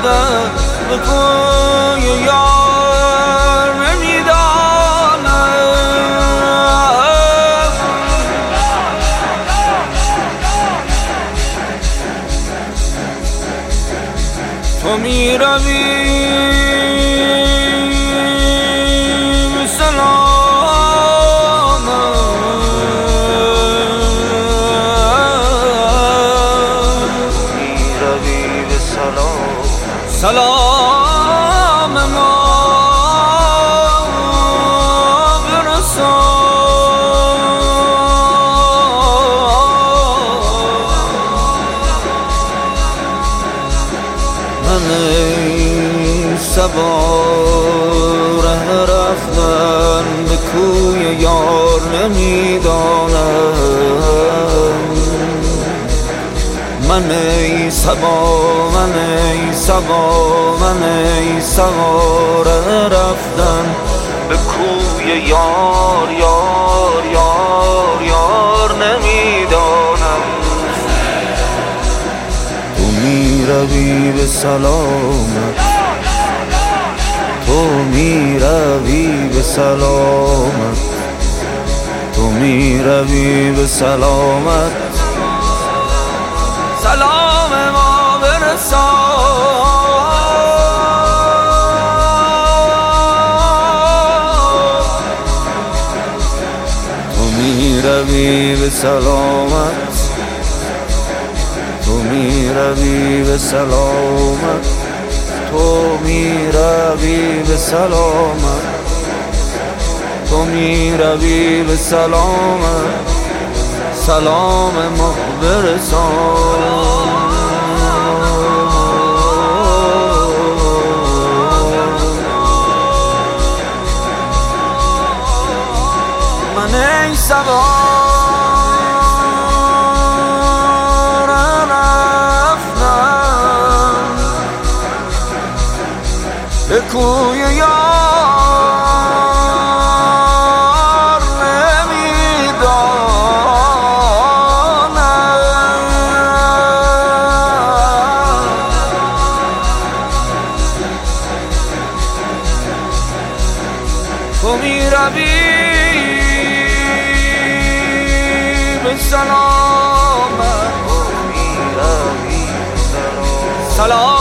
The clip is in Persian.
رفتن به کوی یار نمیدانم تو میروی سلام ما برسان من ای صبا ره رفتن به کوی یار نمیدانم من ای صبا من ای صبا من ای صبا ره رفتن به کوی یار یار یار یار نمیدانم تو میروی به سلامت تو میروی به سلامت تو میروی به سلامت سلام ما برسان تو میروی به سلامت تو میروی به سلامت تو میروی به سلامت تو میروی به سلامت سلام ما برسان من ای صبا رفتم به کوی یار تو میروی به سلامت سلام